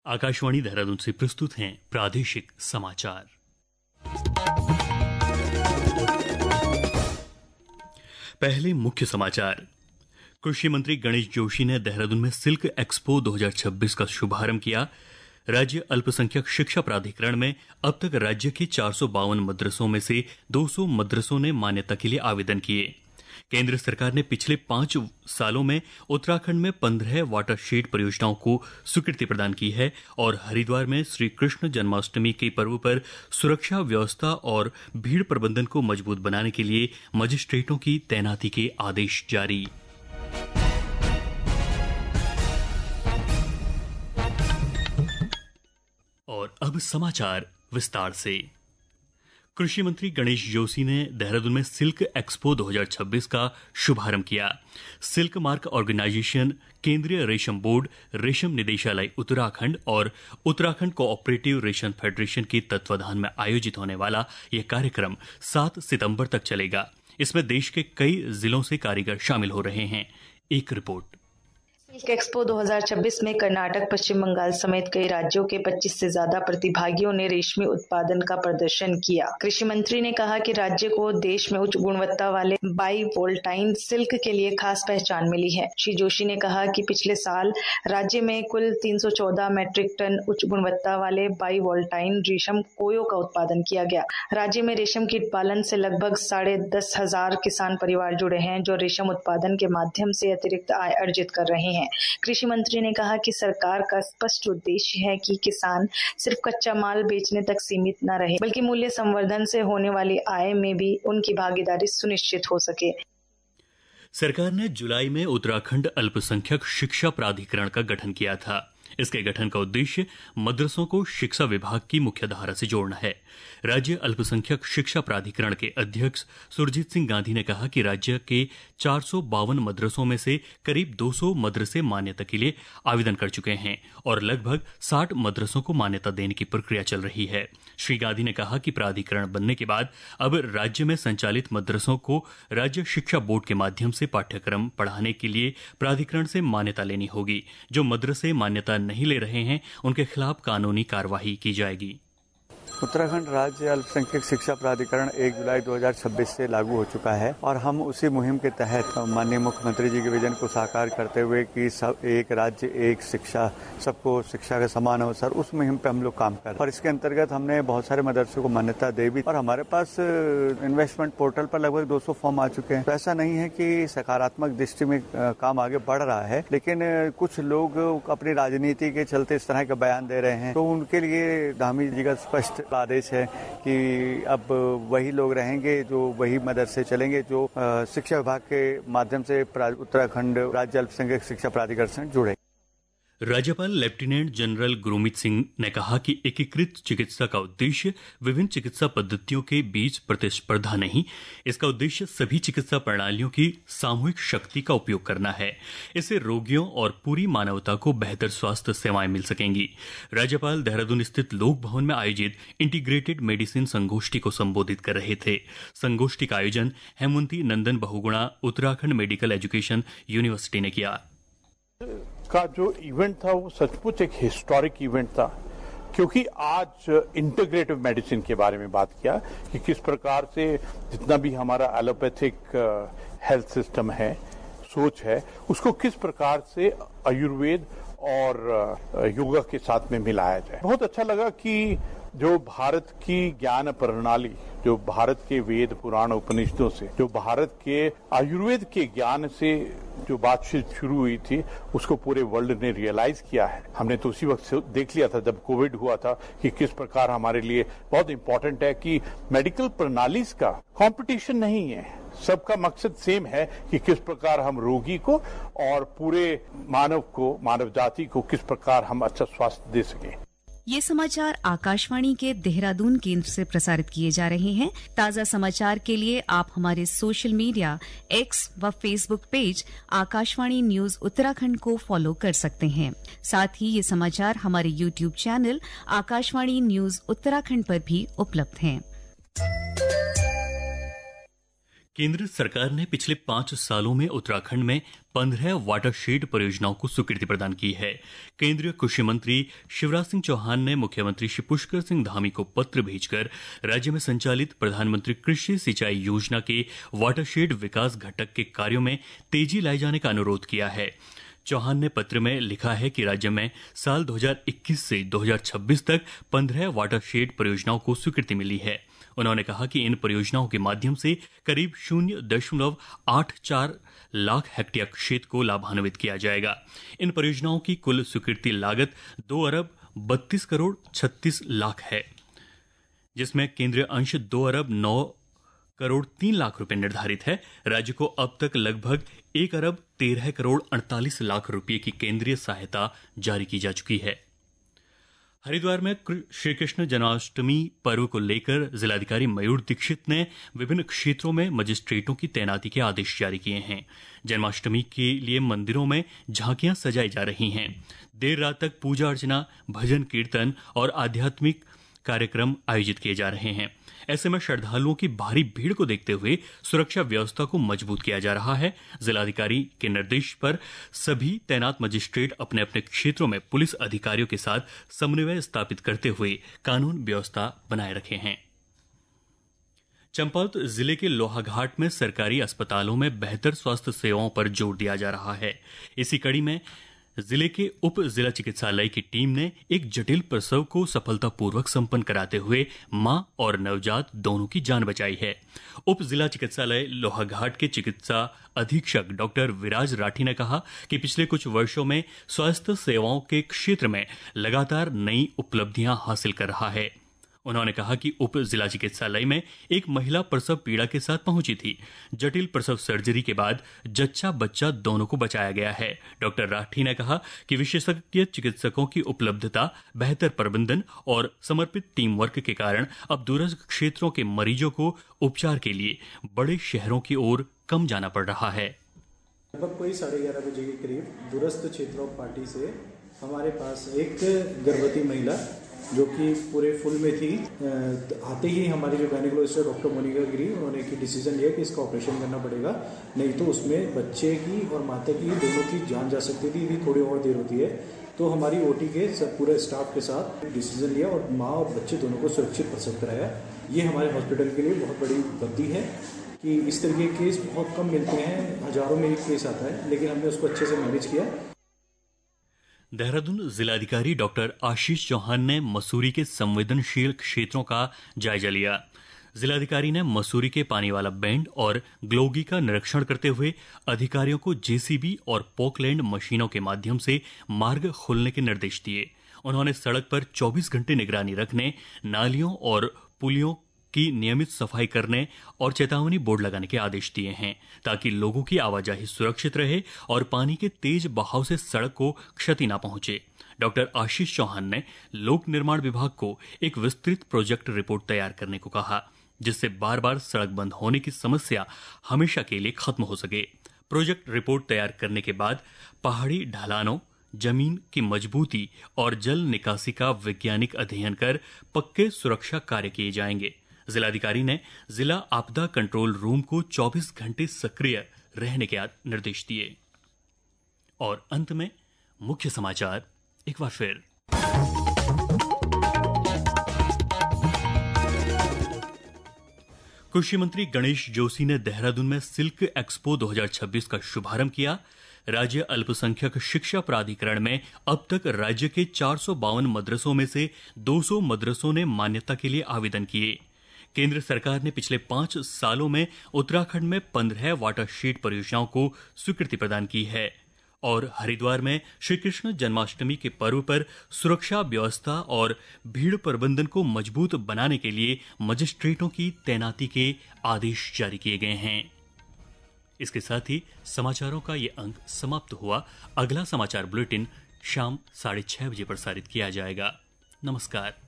आकाशवाणी देहरादून से प्रस्तुत हैं प्रादेशिक समाचार। पहले मुख्य समाचार। कृषि मंत्री गणेश जोशी ने देहरादून में सिल्क एक्सपो 2026 का शुभारंभ किया। राज्य अल्पसंख्यक शिक्षा प्राधिकरण में अब तक राज्य के 452 मदरसों में से 200 मदरसों ने मान्यता के लिए आवेदन किए। केंद्र सरकार ने पिछले 5 सालों में उत्तराखंड में 15 वाटरशेड परियोजनाओं को स्वीकृति प्रदान की है और हरिद्वार में श्री कृष्ण जन्माष्टमी के पर्व पर सुरक्षा व्यवस्था और भीड़ प्रबंधन को मजबूत बनाने के लिए मजिस्ट्रेटों की तैनाती के आदेश जारी। और अब समाचार विस्तार से। कृषि मंत्री गणेश जोशी ने देहरादून में सिल्क एक्सपो 2026 का शुभारंभ किया। सिल्क मार्क ऑर्गेनाइजेशन, केंद्रीय रेशम बोर्ड, रेशम निदेशालय उत्तराखंड और उत्तराखंड कोऑपरेटिव रेशम फेडरेशन के तत्वाधान में आयोजित होने वाला यह कार्यक्रम 7 सितंबर तक चलेगा। इसमें देश के कई जिलों से कारीगर शामिल हो रहे हैं। एक रिपोर्ट। सिल्क एक्सपो 2026 में कर्नाटक, पश्चिम बंगाल समेत कई राज्यों के 25 से ज्यादा प्रतिभागियों ने रेशमी उत्पादन का प्रदर्शन किया। कृषि मंत्री ने कहा कि राज्य को देश में उच्च गुणवत्ता वाले बाइवोल्टाइन सिल्क के लिए खास पहचान मिली है। श्री जोशी ने कहा कि पिछले साल राज्य में कुल 314 मैट्रिक टन उच्च गुणवत्ता वाले बाइवोल्टाइन रेशम कोयो का उत्पादन किया गया। राज्य में रेशम कीट पालन से लगभग 10,500 किसान परिवार जुड़े हैं, जो रेशम उत्पादन के माध्यम से अतिरिक्त आय अर्जित कर रहे हैं। कृषि मंत्री ने कहा कि सरकार का स्पष्ट उद्देश्य है कि किसान सिर्फ कच्चा माल बेचने तक सीमित न रहे, बल्कि मूल्य संवर्धन से होने वाली आय में भी उनकी भागीदारी सुनिश्चित हो सके। सरकार ने जुलाई में उत्तराखंड अल्पसंख्यक शिक्षा प्राधिकरण का गठन किया था। इसके गठन का उद्देश्य मदरसों को शिक्षा विभाग की मुख्य धारा से जोड़ना है। राज्य अल्पसंख्यक शिक्षा प्राधिकरण के अध्यक्ष सुरजीत सिंह गांधी ने कहा कि राज्य के 452 मदरसों में से करीब 200 मदरसे मान्यता के लिए आवेदन कर चुके हैं और लगभग 60 मदरसों को मान्यता देने की प्रक्रिया चल रही है। श्री गांधी ने कहा कि प्राधिकरण बनने के बाद अब राज्य में संचालित मदरसों को राज्य शिक्षा बोर्ड के माध्यम से पाठ्यक्रम पढ़ाने के लिए प्राधिकरण से मान्यता लेनी होगी। जो मदरसे मान्यता नहीं ले रहे हैं, उनके खिलाफ कानूनी कार्यवाही की जाएगी। उत्तराखंड राज्य अल्पसंख्यक शिक्षा प्राधिकरण 1 जुलाई 2026 से लागू हो चुका है और हम उसी मुहिम के तहत माननीय मुख्यमंत्री जी के विजन को साकार करते हुए कि सब एक राज्य एक शिक्षा, सबको शिक्षा का समान अवसर, उस मुहिम पे हम लोग काम कर रहे हैं। और इसके अंतर्गत हमने बहुत सारे मदरसों को मान्यता दे भी और हमारे पास इन्वेस्टमेंट पोर्टल पर लगभग 200 फॉर्म आ चुके हैं। तो ऐसा नहीं है कि सकारात्मक दृष्टि में काम आगे बढ़ रहा है, लेकिन कुछ लोग अपनी राजनीति के चलते इस तरह का बयान दे रहे हैं। तो उनके लिए धामी जी का स्पष्ट आदेश है कि अब वही लोग रहेंगे, जो वही मदरसे चलेंगे जो शिक्षा विभाग के माध्यम से उत्तराखंड राज्य अल्पसंख्यक शिक्षा प्राधिकरण से जुड़े। राज्यपाल लेफ्टिनेंट जनरल गुरमीत सिंह ने कहा कि एकीकृत चिकित्सा का उद्देश्य विभिन्न चिकित्सा पद्धतियों के बीच प्रतिस्पर्धा नहीं, इसका उद्देश्य सभी चिकित्सा प्रणालियों की सामूहिक शक्ति का उपयोग करना है। इससे रोगियों और पूरी मानवता को बेहतर स्वास्थ्य सेवाएं मिल सकेंगी। राज्यपाल देहरादून स्थित लोक भवन में आयोजित इंटीग्रेटेड मेडिसिन संगोष्ठी को संबोधित कर रहे थे। संगोष्ठी का आयोजन Hemwati Nandan Bahuguna Uttarakhand medical education university ने किया। का जो इवेंट था वो सचमुच एक हिस्टोरिक इवेंट था, क्योंकि आज इंटीग्रेटिव मेडिसिन के बारे में बात किया कि किस प्रकार से जितना भी हमारा एलोपैथिक हेल्थ सिस्टम है, सोच है, उसको किस प्रकार से आयुर्वेद और योगा के साथ में मिलाया जाए। बहुत अच्छा लगा कि जो भारत की ज्ञान प्रणाली, जो भारत के वेद पुराण उपनिषदों से, जो भारत के आयुर्वेद के ज्ञान से जो बातचीत शुरू हुई थी, उसको पूरे वर्ल्ड ने रियलाइज किया है। हमने तो उसी वक्त देख लिया था जब कोविड हुआ था कि किस प्रकार हमारे लिए बहुत इंपॉर्टेंट है कि मेडिकल प्रणाली का कंपटीशन नहीं है, सबका मकसद सेम है कि किस प्रकार हम रोगी को और पूरे मानव जाति को किस प्रकार हम अच्छा स्वास्थ्य दे सकें। ये समाचार आकाशवाणी के देहरादून केंद्र से प्रसारित किए जा रहे हैं। ताज़ा समाचार के लिए आप हमारे सोशल मीडिया एक्स व Facebook page Akashvani news Uttarakhand को फॉलो कर सकते हैं। साथ ही ये समाचार हमारे YouTube channel Akashvani news Uttarakhand पर भी उपलब्ध हैं। केंद्र सरकार ने पिछले 5 सालों में उत्तराखंड में 15 वाटरशेड परियोजनाओं को स्वीकृति प्रदान की है। केंद्रीय कृषि मंत्री शिवराज सिंह चौहान ने मुख्यमंत्री श्री पुष्कर सिंह धामी को पत्र भेजकर राज्य में संचालित प्रधानमंत्री कृषि सिंचाई योजना के वाटरशेड विकास घटक के कार्यों में तेजी लाए जाने का अनुरोध किया है। चौहान ने पत्र में लिखा है कि राज्य में साल 2021 से 2026 तक 15 वाटरशेड परियोजनाओं को स्वीकृति मिली है। उन्होंने कहा कि इन परियोजनाओं के माध्यम से करीब 0.84 लाख हेक्टेयर क्षेत्र को लाभान्वित किया जाएगा। इन परियोजनाओं की कुल स्वीकृति लागत 2 अरब 32 करोड़ 36 लाख है, जिसमें केंद्रीय अंश 2 अरब 9 करोड़ 3 लाख रुपए निर्धारित है। राज्य को अब तक लगभग 1 अरब 13 करोड़ 48 लाख रुपए की केंद्रीय सहायता जारी की जा चुकी है। हरिद्वार में श्री कृष्ण जन्माष्टमी पर्व को लेकर जिलाधिकारी मयूर दीक्षित ने विभिन्न क्षेत्रों में मजिस्ट्रेटों की तैनाती के आदेश जारी किए हैं। जन्माष्टमी के लिए मंदिरों में झांकियां सजाई जा रही हैं। देर रात तक पूजा अर्चना, भजन कीर्तन और आध्यात्मिक कार्यक्रम आयोजित किए जा रहे हैं। ऐसे में श्रद्धालुओं की भारी भीड़ को देखते हुए सुरक्षा व्यवस्था को मजबूत किया जा रहा है। जिलाधिकारी के निर्देश पर सभी तैनात मजिस्ट्रेट अपने अपने क्षेत्रों में पुलिस अधिकारियों के साथ समन्वय स्थापित करते हुए कानून व्यवस्था बनाए रखे हैं। चंपावत जिले के लोहाघाट में सरकारी अस्पतालों में बेहतर स्वास्थ्य सेवाओं पर जोर दिया जा रहा है। इसी कड़ी में जिले के उप जिला चिकित्सालय की टीम ने एक जटिल प्रसव को सफलतापूर्वक संपन्न कराते हुए मां और नवजात दोनों की जान बचाई है। उप जिला चिकित्सालय लोहाघाट के चिकित्सा अधीक्षक डॉक्टर विराज राठी ने कहा कि पिछले कुछ वर्षों में स्वास्थ्य सेवाओं के क्षेत्र में लगातार नई उपलब्धियां हासिल कर रहा है। उन्होंने कहा कि उप जिला चिकित्सालय में एक महिला प्रसव पीड़ा के साथ पहुंची थी। जटिल प्रसव सर्जरी के बाद जच्चा बच्चा दोनों को बचाया गया है। डॉक्टर राठी ने कहा कि विशेषज्ञ चिकित्सकों की उपलब्धता, बेहतर प्रबंधन और समर्पित टीम वर्क के कारण अब दूरस्थ क्षेत्रों के मरीजों को उपचार के लिए बड़े शहरों की ओर कम जाना पड़ रहा है। लगभग कोई 11:30 बजे के करीब दूरस्थ क्षेत्रों पार्टी से हमारे पास एक गर्भवती महिला जो कि पूरे फुल में थी, आते ही हमारी जो गायनेकोलॉजिस्ट डॉक्टर मोनिका गिरी, उन्होंने एक डिसीजन लिया कि इसका ऑपरेशन करना पड़ेगा, नहीं तो उसमें बच्चे की और माता की दोनों की जान जा सकती थी यदि थोड़ी और देर होती है। तो हमारी ओटी के पूरे स्टाफ के साथ डिसीजन लिया और माँ और बच्चे दोनों को सुरक्षित प्रसव कराया। ये हमारे हॉस्पिटल के लिए बहुत बड़ी उपलब्धि है कि इस तरह के केस बहुत कम मिलते हैं, हजारों में एक केस आता है, लेकिन हमने उसको अच्छे से मैनेज किया। देहरादून जिलाधिकारी डॉक्टर आशीष चौहान ने मसूरी के संवेदनशील क्षेत्रों का जायजा लिया। जिलाधिकारी ने मसूरी के पानीवाला बैंड और ग्लोगी का निरीक्षण करते हुए अधिकारियों को जेसीबी और पोकलैंड मशीनों के माध्यम से मार्ग खोलने के निर्देश दिए। उन्होंने सड़क पर 24 घंटे निगरानी रखने, नालियों और पुलियों की नियमित सफाई करने और चेतावनी बोर्ड लगाने के आदेश दिए हैं ताकि लोगों की आवाजाही सुरक्षित रहे और पानी के तेज बहाव से सड़क को क्षति न पहुंचे। डॉक्टर आशीष चौहान ने लोक निर्माण विभाग को एक विस्तृत प्रोजेक्ट रिपोर्ट तैयार करने को कहा, जिससे बार बार सड़क बंद होने की समस्या हमेशा के लिए खत्म हो सके। प्रोजेक्ट रिपोर्ट तैयार करने के बाद पहाड़ी ढलानों, जमीन की मजबूती और जल निकासी का वैज्ञानिक अध्ययन कर पक्के सुरक्षा कार्य किए जाएंगे। जिलाधिकारी ने जिला आपदा कंट्रोल रूम को 24 घंटे सक्रिय रहने के निर्देश दिए। और अंत में मुख्य समाचार एक बार फिर। कृषि मंत्री गणेश जोशी ने देहरादून में सिल्क एक्सपो 2026 का शुभारंभ किया। राज्य अल्पसंख्यक शिक्षा प्राधिकरण में अब तक राज्य के 452 मदरसों में से 200 मदरसों ने मान्यता के लिए आवेदन किए। केंद्र सरकार ने पिछले 5 सालों में उत्तराखंड में 15 वाटरशेड परियोजनाओं को स्वीकृति प्रदान की है। और हरिद्वार में श्री कृष्ण जन्माष्टमी के पर्व पर सुरक्षा व्यवस्था और भीड़ प्रबंधन को मजबूत बनाने के लिए मजिस्ट्रेटों की तैनाती के आदेश जारी किए गए हैं। इसके साथ ही समाचारों का ये अंक समाप्त हुआ। अगला समाचार बुलेटिन शाम 6:30 बजे प्रसारित किया जाएगा। नमस्कार।